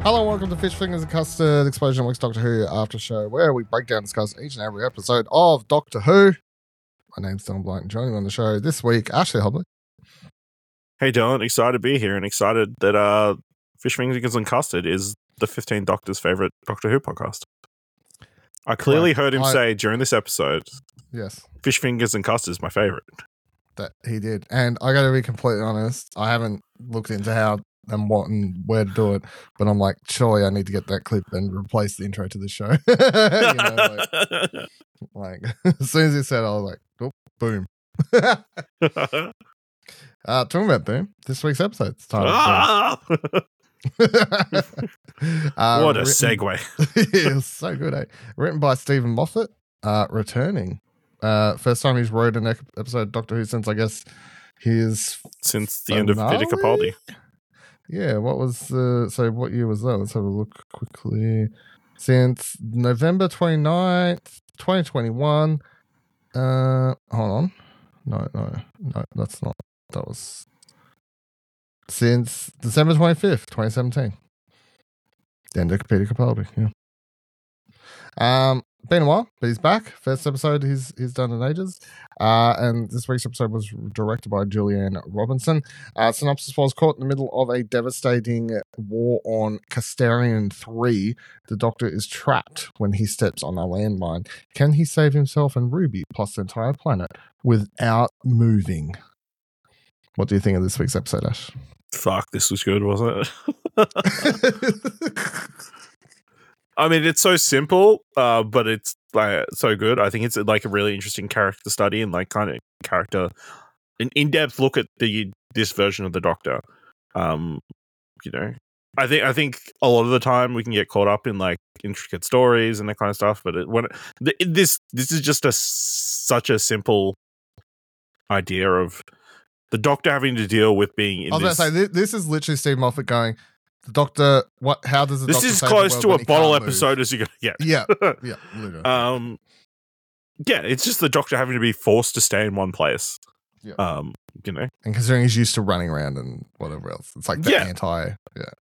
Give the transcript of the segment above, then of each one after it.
Hello and welcome to Fish Fingers and Custard Explosion Week's Doctor Who After Show, where we break down and discuss each and every episode of Doctor Who. My name's Dylan Blight, and joining me on the show this week, Ashley Hobley. Hey Dylan, excited to be here and excited that Fish Fingers and Custard is the 15 Doctor's favourite Doctor Who podcast. I clearly heard him say during this episode, yes, Fish Fingers and Custard is my favourite. That he did. And I got to be completely honest, I haven't looked into how and what and where to do it, but I'm like, surely I need to get that clip and replace the intro to the show. like as soon as he said it, I was like, oh, boom. Talking about boom, this week's episode. It's titled what a segue. It was so good, eh? Written by Stephen Moffat, returning. First time he's wrote an episode of Doctor Who since, I guess, since the end of Peter Capaldi. Yeah, what year was that? Let's have a look quickly. Since November 29th, 2021. Hold on. No, that's not. That was since December 25th, 2017. The end of Peter Capaldi, yeah. Been a while, but he's back. First episode he's done in ages. And this week's episode was directed by Julianne Robinson. Synopsis was: caught in the middle of a devastating war on Casterian 3. The Doctor is trapped when he steps on a landmine. Can he save himself and Ruby, plus the entire planet, without moving? What do you think of this week's episode, Ash? Fuck, this was good, wasn't it? I mean, it's so simple, but it's like so good. I think it's like a really interesting character study and like kind of an in-depth look at this version of the Doctor. I think a lot of the time we can get caught up in like intricate stories and that kind of stuff, but this is just such a simple idea of the Doctor having to deal with being in. I was about to say this is literally Steve Moffat going, the Doctor, what? How does the this Doctor is save close the to world a bottle episode move? as you go. Yeah, yeah, literally. Yeah, it's just the Doctor having to be forced to stay in one place. Yeah. And considering he's used to running around and whatever else, it's like the anti.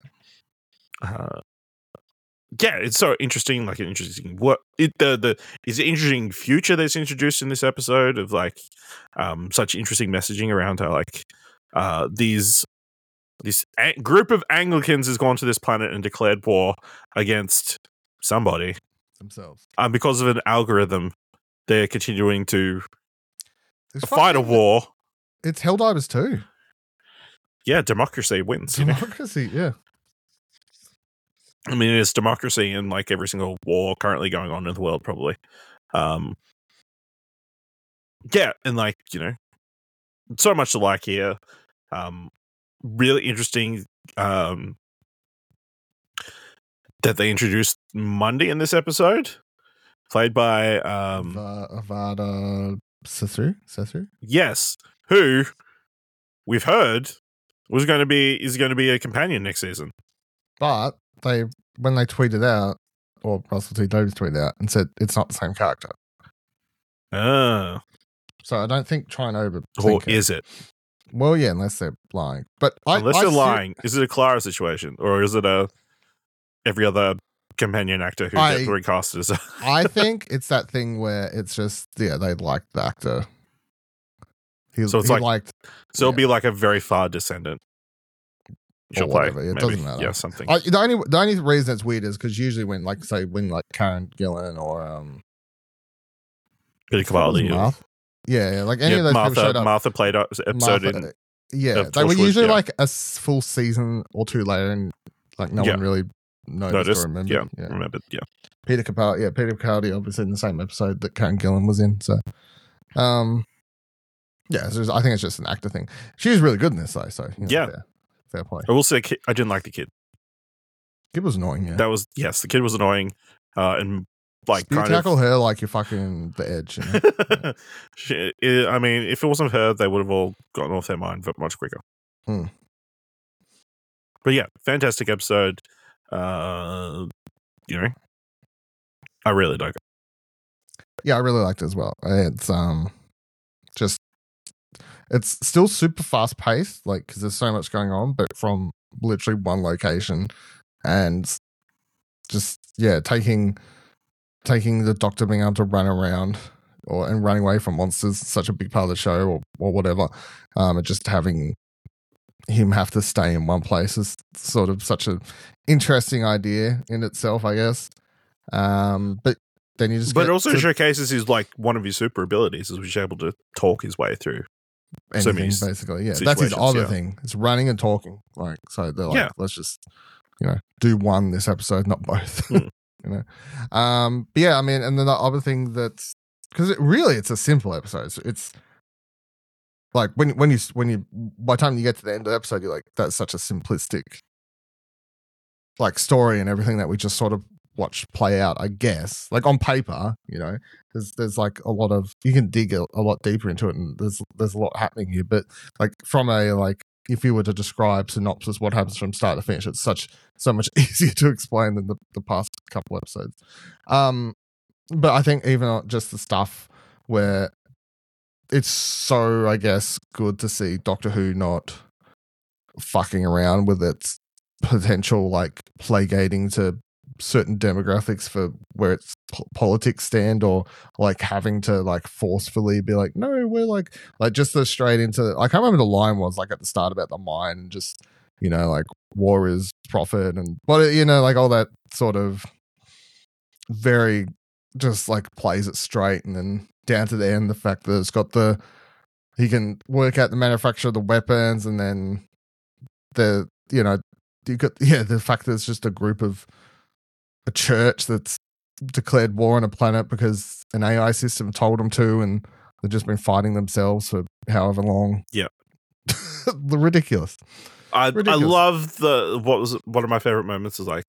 Yeah, it's so interesting. Like an interesting is an interesting future that's introduced in this episode of like such interesting messaging around how like this group of Anglicans has gone to this planet and declared war against somebody themselves. Because of an algorithm, they're continuing to fight a war. It's Helldivers too. Yeah, democracy wins. Democracy, yeah. I mean, it's democracy in like every single war currently going on in the world, probably. Yeah, and like so much to like here. Really interesting that they introduced Mundy in this episode, played by Avada Sassoon. Yes, who we've heard is going to be a companion next season. But when they tweeted out, or Russell T Davies tweeted out and said it's not the same character. Oh. So I don't think trying over. Or is it? Well, yeah, unless they're lying. But unless they're lying, is it a Clara situation, or is it every other companion actor who gets recast as? I think it's that thing where it's just they like the actor. So it'll be like a very far descendant. She'll play. It doesn't matter. Yeah, something. The only reason it's weird is because usually when Karen Gillan or Peter Capaldi. Yeah, like any of those people showed up. Martha played episode in. Yeah, they were usually like a full season or two later, and like no one really noticed or remembered. Yeah, remembered. Yeah, Peter Capaldi, obviously in the same episode that Karen Gillan was in. So, yeah, so I think it's just an actor thing. She was really good in this though. So fair play. I will say I didn't like the kid. Kid was annoying. Yeah, the kid was annoying, and like you tackle her like you're fucking the Edge. I mean, if it wasn't her, they would have all gotten off their mind much quicker. But yeah, fantastic episode. I really like it. Yeah, I really liked it as well. It's it's still super fast paced, like because there's so much going on, but from literally one location and just taking the Doctor being able to run around and running away from monsters is such a big part of the show or whatever, and just having him have to stay in one place is sort of such an interesting idea in itself, I guess. But then you just but it also showcases his like one of his super abilities is he's able to talk his way through anything, basically. Yeah, that's his other thing. It's running and talking. Like, so they're like, let's just do one this episode, not both. But yeah, I mean, and then the other thing that's because it's a simple episode. So it's like when you by the time you get to the end of the episode, you're like, that's such a simplistic like story and everything that we just sort of watched play out, I guess. Like on paper, there's like a lot of you can dig a lot deeper into it, and there's a lot happening here. But like from a like if you were to describe synopsis, what happens from start to finish, it's so much easier to explain than the past couple episodes. But I think even just the stuff where it's so, I guess, good to see Doctor Who not fucking around with its potential like placating to certain demographics for where its politics stand, or like having to like forcefully be like, no, we're like just the straight into. I can't remember the line was like at the start about the mine, and just like war is profit, and but like all that sort of very just like plays it straight, and then down to the end, the fact that it's got he can work out the manufacture of the weapons, and then you got the fact that it's just a group of a church that's declared war on a planet because an AI system told them to, and they've just been fighting themselves for however long. Yeah. Ridiculous. I love one of my favorite moments is like,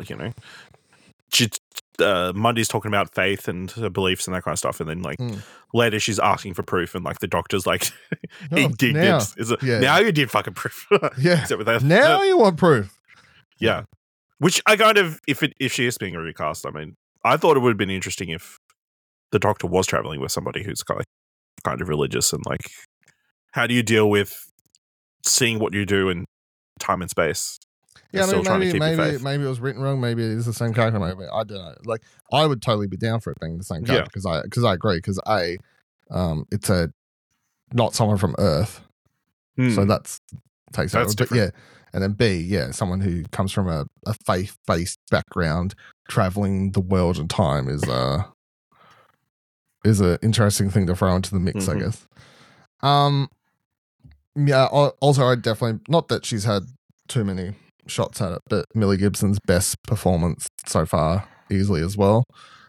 Mundy's talking about faith and her beliefs and that kind of stuff, and then like later she's asking for proof, and like the Doctor's like, he did now. Now you did fucking proof. Yeah. Except with that. Now you want proof. Yeah. Which I kind of, if she is being recast, I mean, I thought it would have been interesting if the Doctor was traveling with somebody who's kind of religious, and like, how do you deal with seeing what you do in time and space? Yeah, I mean, maybe it was written wrong. Maybe it is the same character. Maybe I don't know. Like, I would totally be down for it being the same character because I agree. Because it's not someone from Earth, so that's takes over. But yeah, and then B, someone who comes from a faith-based background, traveling the world and time is an interesting thing to throw into the mix, I guess. Yeah. Also, I definitely not that she's had too many shots at it, but Millie Gibson's best performance so far, easily as well.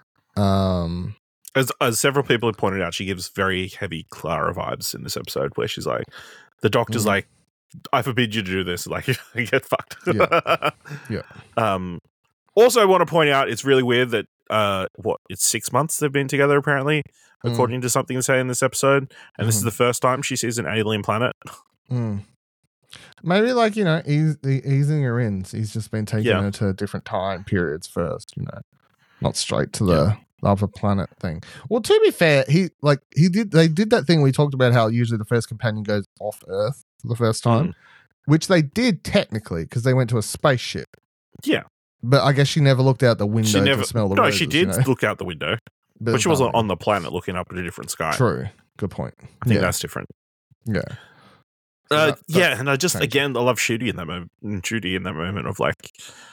As several people have pointed out, she gives very heavy Clara vibes in this episode, where she's like, the Doctor's like, I forbid you to do this, like, get fucked. Yeah. Also, I want to point out it's really weird that it's 6 months they've been together, apparently, according to something to say in this episode, and this is the first time she sees an alien planet. Maybe like easing her in. He's just been taking her to different time periods first, not straight to the other planet thing. Well, to be fair, they did that thing we talked about, how usually the first companion goes off Earth for the first time, which they did technically because they went to a spaceship. Yeah, but I guess she never looked out the window to smell the roses. No, she did look out the window, but she wasn't on the planet looking up at a different sky. True, good point. I think that's different. Yeah. And I just again I love Judy in that moment of like,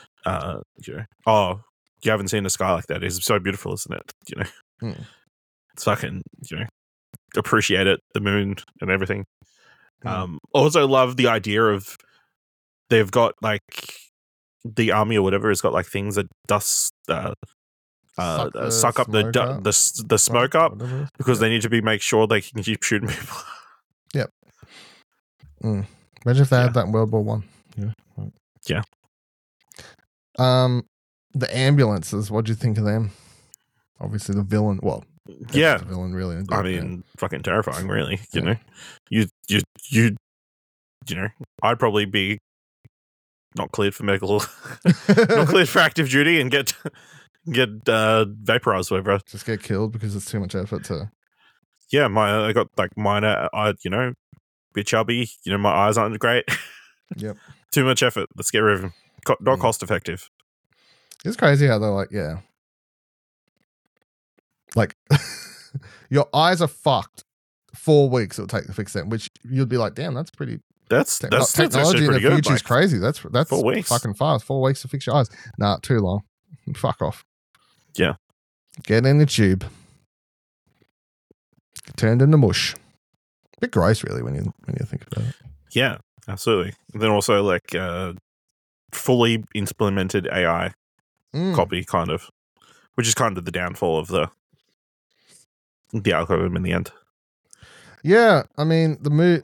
you haven't seen a sky like that. It's so beautiful, isn't it? It's fucking appreciate it, the moon and everything. Also love the idea of they've got like the army or whatever has got like things that suck up the smoke up because they need to make sure they can keep shooting people. Yep. Imagine if they had that in World War One. Yeah. The ambulances. What do you think of them? Obviously, the villain. Well, the villain really. I mean, fucking terrifying. Really, you know, I'd probably be not cleared for medical, not cleared for active duty, and get vaporized, whatever. Just get killed because it's too much effort to. Yeah, I got like minor, bit chubby. My eyes aren't great. Yep. Too much effort. Let's get rid of him. not cost effective. It's crazy how they're like, yeah. Like, your eyes are fucked. 4 weeks it'll take to fix them, which you'd be like, damn, that's pretty. That's Technology actually in the pretty good. future is crazy. That's 4 weeks. fucking fast. 4 weeks to fix your eyes. Nah, too long. Fuck off. Yeah. Get in the tube. Turned into mush. Bit gross, really, when you think about it. Yeah, absolutely. And then also like fully implemented AI copy, kind of, which is kind of the downfall of the algorithm in the end. Yeah, I mean the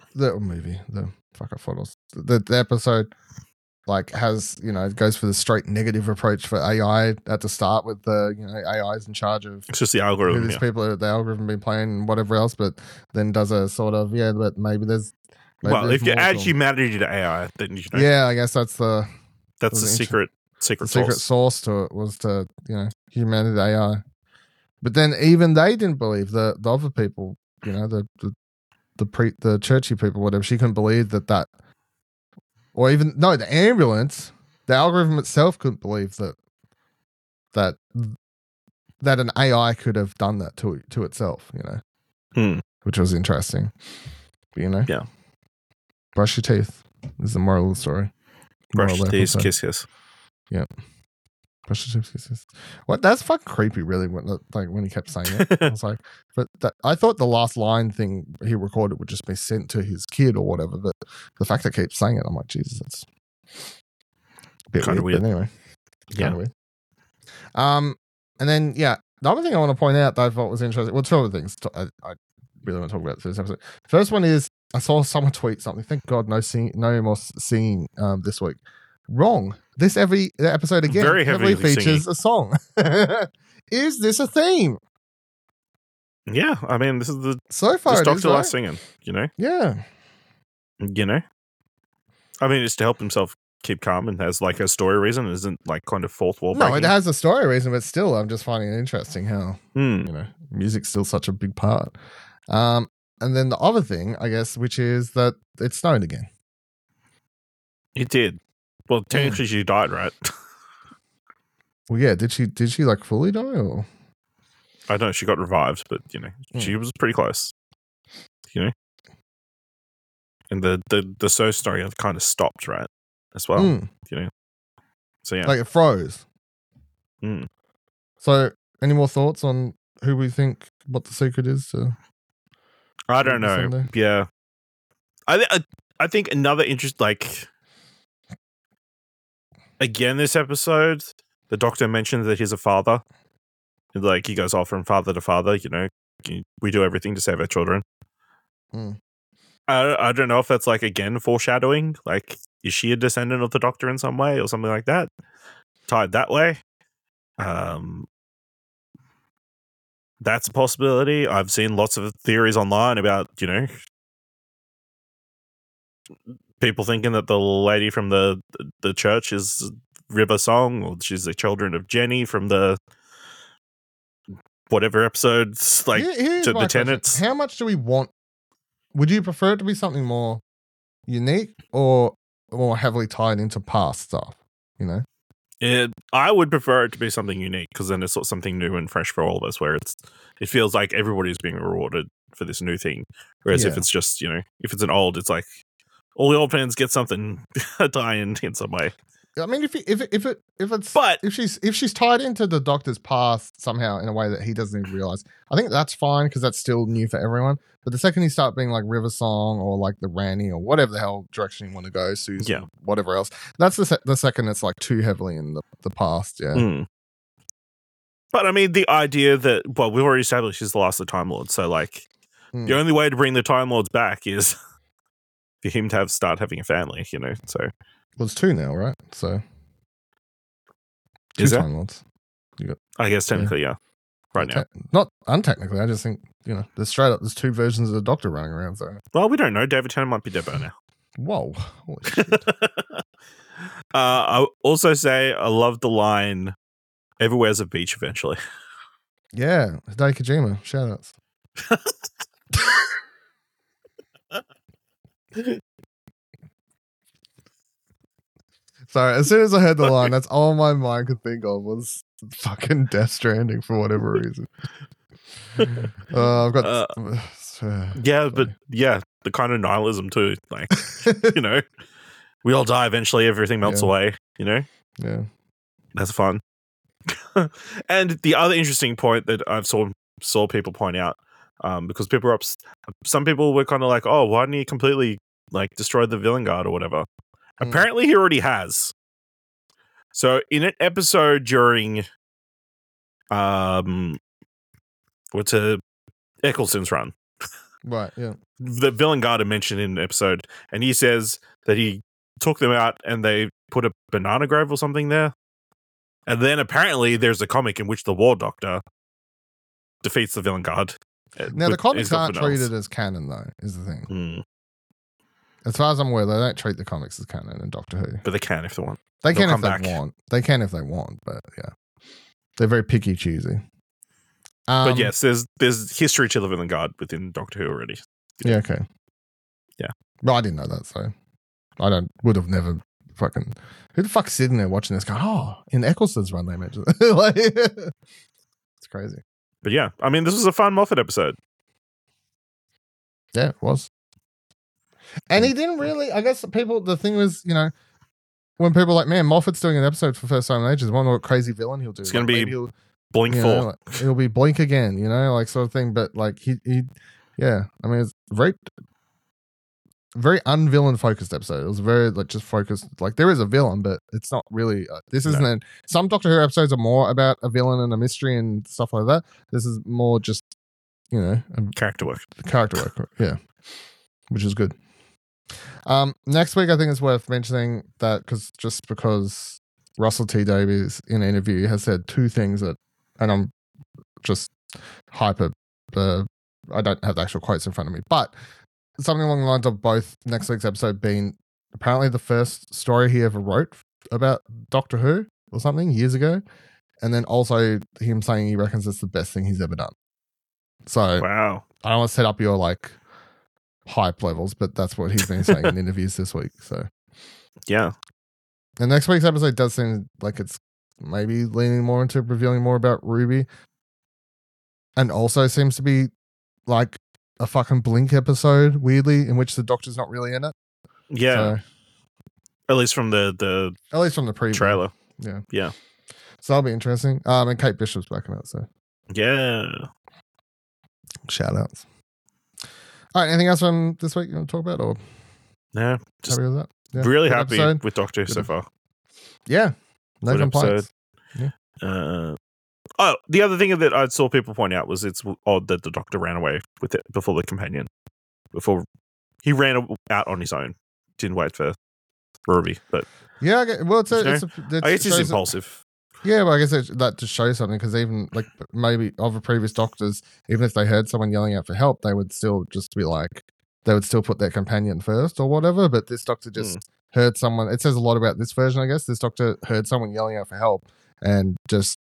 episode like has, it goes for the straight negative approach for AI at the start with the AI's in charge of It's just the algorithm. who these people the algorithm been playing and whatever else, but then does a sort of but maybe there's if you add humanity to AI, then I guess that's the secret source to it was to humanity to AI. But then even they didn't believe the other people, the churchy people, whatever. She couldn't believe that, or even the ambulance, the algorithm itself couldn't believe that an AI could have done that to itself, which was interesting. But, yeah. Brush your teeth is the moral of the story. Brush your teeth, kiss. Yeah. Brush your teeth, kiss. What? That's fucking creepy, really. When he kept saying it, I was like, I thought the last line thing he recorded would just be sent to his kid or whatever. But the fact that he keeps saying it, I'm like, Jesus, that's a bit kind of weird. But anyway, yeah. Weird. And then the other thing I want to point out that I thought was interesting. Well, two other things I really want to talk about this episode. First one is I saw someone tweet something. Thank God, no more singing this week. Wrong. This every episode again very heavily features singing. a song. Is this a theme? Yeah, I mean, this is so far. This Dr. Last singing, Yeah. I mean, it's to help himself keep calm and has like a story reason. It isn't like kind of fourth wall breaking. No, it has a story reason, but still, I'm just finding it interesting how music's still such a big part. And then the other thing, I guess, which is that it snowed again. It did. Well, technically, she died, right? Well, yeah. Did she like fully die, or? I don't know. She got revived, but she was pretty close. And the so story kind of stopped, right? As well. So yeah, like it froze. So, any more thoughts on who we think what the secret is to? I don't know. Sunday? Yeah, I think another interest, like, again, this episode, the Doctor mentions that he's a father. Like, he goes off from father to father. We do everything to save our children. I don't know if that's like again foreshadowing. Like, is she a descendant of the Doctor in some way or something like that? Tied that way. That's a possibility. I've seen lots of theories online about, people thinking that the lady from the church is River Song, or she's the children of Jenny from the whatever episodes, like the Tenets. How much do we want? Would you prefer it to be something more unique or more heavily tied into past stuff? I would prefer it to be something unique, because then it's sort of something new and fresh for all of us, where it feels like everybody's being rewarded for this new thing. Whereas if it's just, if it's an old, it's like all the old fans get something tie-in in some way. I mean, if she's tied into the Doctor's past somehow in a way that he doesn't even realize, I think that's fine, because that's still new for everyone. But the second you start being like River Song or like the Ranny or whatever the hell direction you want to go, Susan, whatever else, that's the second it's like too heavily in the past. Yeah. But I mean, the idea that, well, we've already established he's the last of the Time Lords, so like the only way to bring the Time Lords back is for him to start having a family. So. Well, it's 2 now, right? So, 2 is Time Lords. I guess technically, yeah. Right now. Not untechnically. I just think, there's 2 versions of the Doctor running around. So, well, we don't know. David Tennant might be dead by now. Whoa. Holy shit. I also say I love the line, "Everywhere's a beach eventually." Yeah. Hideo Kojima. Shout outs. Sorry, as soon as I heard the line, that's all my mind could think of was fucking Death Stranding for whatever reason. I've got. Yeah, but yeah, the kind of nihilism too. Like, you know, we all die eventually. Everything melts away. You know. Yeah, that's fun. And the other interesting point that I've saw people point out, because people are some people were kind of like, oh, why didn't he completely like destroy the villain guard or whatever? Apparently, he already has. So in an episode during, what's Eccleston's run. Right, yeah. The villain guard are mentioned in an episode, and he says that he took them out and they put a banana grove or something there. And then apparently there's a comic in which the War Doctor defeats the villain guard. Now, the comics aren't treated as canon, though, is the thing. As far as I'm aware, they don't treat the comics as canon in Doctor Who. But they can if they want. They can if they want. They can if they want, but yeah. They're very picky choosy. But yes, there's history to the villain guard within Doctor Who already. Yeah, okay. Yeah. Well, I didn't know that, so would have never fucking. Who the fuck's sitting there watching this going, oh, in Eccleston's run they mentioned it. Like, it's crazy. But yeah, I mean, this was a fun Moffat episode. Yeah, it was. And he didn't really, I guess the thing was, you know, when people are like, man, Moffat's doing an episode for first time in ages, wonder what crazy villain he'll do. It's going to be Blink 4. Know, like, it'll be Blink again, you know, like sort of thing. But like he yeah, I mean, it's very unvillain focused episode. It was very like just focused. Like there is a villain, but it's not really. This isn't. Some Doctor Who episodes are more about a villain and a mystery and stuff like that. This is more just, you know, character work. Yeah, which is good. Next week, I think it's worth mentioning that because Russell T Davies in an interview has said two things that, and I'm just hyper. I don't have the actual quotes in front of me, but something along the lines of both next week's episode being apparently the first story he ever wrote about Doctor Who or something years ago, and then also him saying he reckons it's the best thing he's ever done. So wow, I don't want to set up your like hype levels, but that's what he's been saying in interviews this week. So yeah, and next week's episode does seem like it's maybe leaning more into revealing more about Ruby, and also seems to be like a fucking Blink episode, weirdly, in which the Doctor's not really in it. Yeah. So, at least from the preview trailer. Yeah. Yeah. So that'll be interesting. And Kate Bishop's back in it, so. Yeah. Shout outs. All right, anything else from this week you want to talk about? Or no. Just happy with that? Yeah. Really happy with Doctor Who so far. Yeah. No complaints. Yeah. The other thing that I saw people point out was it's odd that the Doctor ran away with it before the companion. Before he ran out on his own. Didn't wait for Ruby. But yeah, well, I guess he's impulsive. Yeah, well, I guess that just shows something, because even like maybe other previous Doctors, even if they heard someone yelling out for help, they would still just be like, they would still put their companion first or whatever. But this Doctor just heard someone. It says a lot about this version, I guess. This Doctor heard someone yelling out for help and just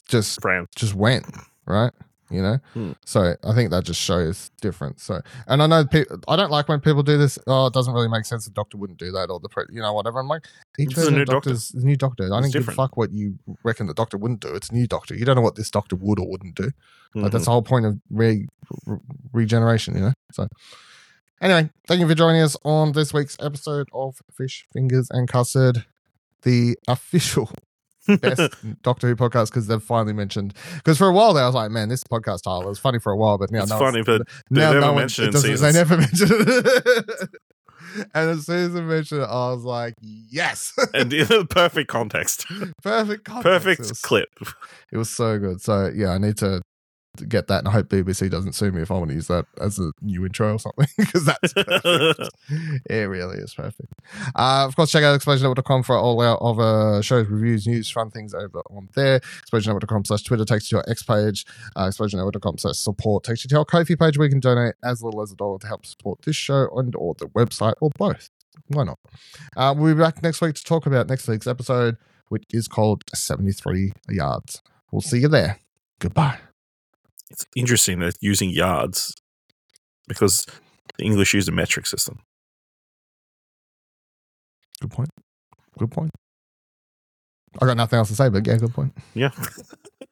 went, right? You know? So I think that just shows difference. So, and I know I don't like when people do this. Oh, it doesn't really make sense. The Doctor wouldn't do that, or whatever. I'm like, each version of Doctor's a new Doctor. I don't give a fuck what you reckon the Doctor wouldn't do. It's a new Doctor. You don't know what this Doctor would or wouldn't do. Like, that's the whole point of regeneration, you know? So anyway, thank you for joining us on this week's episode of Fish, Fingers and Custard, the official best Doctor Who podcast, because they've finally mentioned, because for a while there I was like, man, this podcast title is funny for a while, but now it's funny, but now they never mention it. And as soon as they mentioned it, I was like, yes. And in the perfect context. Perfect clip. It was so good. So yeah, I need to get that, and I hope BBC doesn't sue me if I want to use that as a new intro or something, because that's perfect. It really is perfect. Of course, check out explosionnetwork.com for all our other shows, reviews, news, fun things over on there. explosionnetwork.com/Twitter takes you to our X page. explosionnetwork.com/support takes you to our Ko-fi page, where you can donate as little as $1 to help support this show and or the website, or both. Why not? We'll be back next week to talk about next week's episode, which is called 73 Yards. We'll see you there. Goodbye. It's interesting that using yards, because the English use a metric system. Good point. I got nothing else to say, but yeah, good point. Yeah.